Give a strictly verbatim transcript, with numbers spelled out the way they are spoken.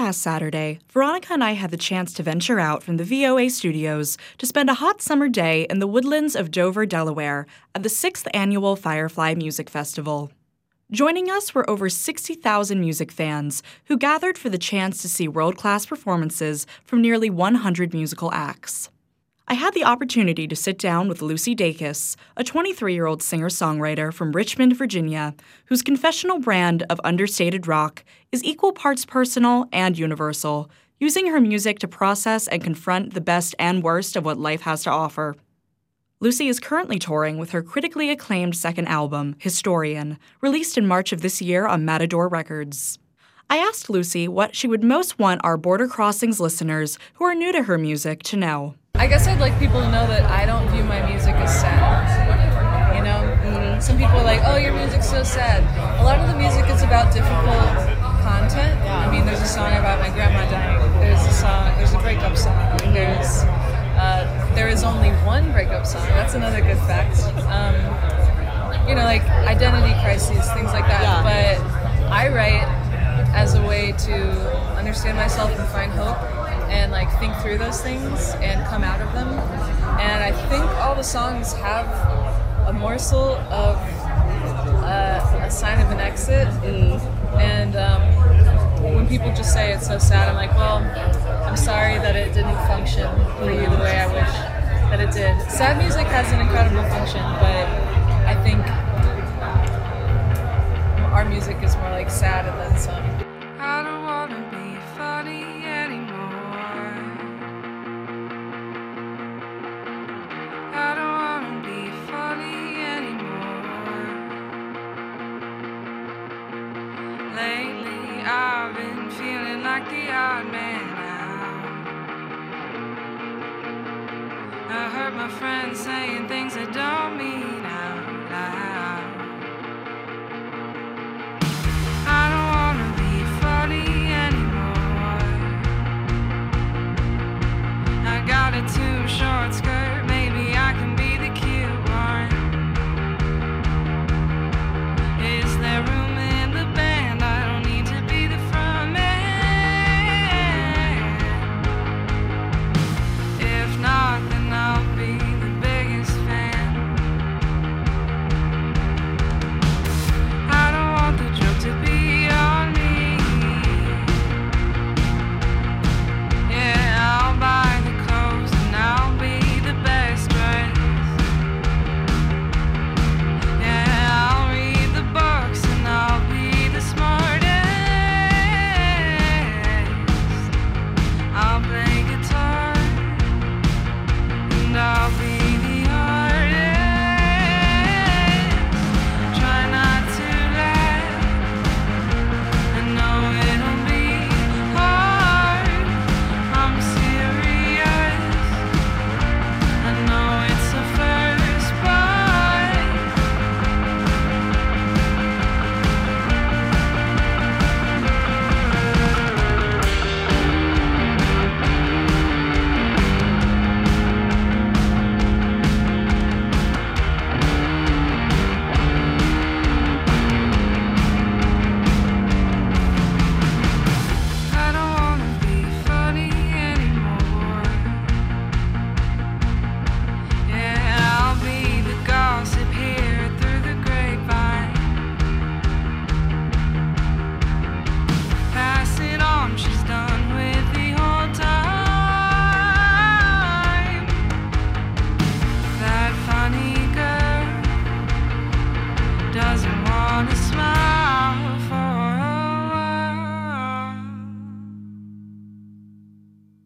past Saturday, Veronica and I had the chance to venture out from the V O A studios to spend a hot summer day in the woodlands of Dover, Delaware, at the sixth Annual Firefly Music Festival. Joining us were over sixty thousand music fans who gathered for the chance to see world-class performances from nearly one hundred musical acts. I had the opportunity to sit down with Lucy Dacus, a twenty-three-year-old singer-songwriter from Richmond, Virginia, whose confessional brand of understated rock is equal parts personal and universal, using her music to process and confront the best and worst of what life has to offer. Lucy is currently touring with her critically acclaimed second album, Historian, released in March of this year on Matador Records. I asked Lucy what she would most want our Border Crossings listeners who are new to her music to know. I guess I'd like people to know that I don't view my music as sad, you know? Mm-hmm. Some people are like, oh, your music's so sad. A lot of the music is about difficult content. I mean, there's a song about my grandma dying. There's a song, there's a breakup song. There's, uh, there is only one breakup song. That's another good fact. Um, you know, like identity crises, things like that. Yeah. But I write as a way to understand myself and find hope, and like think through those things and come out of them. And I think all the songs have a morsel of uh, a sign of an exit. Mm. And um, when people just say it's so sad, I'm like, well, I'm sorry that it didn't function for you the way I wish that it did. Sad music has an incredible function, but I think our music is more like sad and then some. I don't wanna be funny anymore. I don't wanna be funny anymore. Lately I've been feeling like the odd man out. I heard my friends saying things that don't mean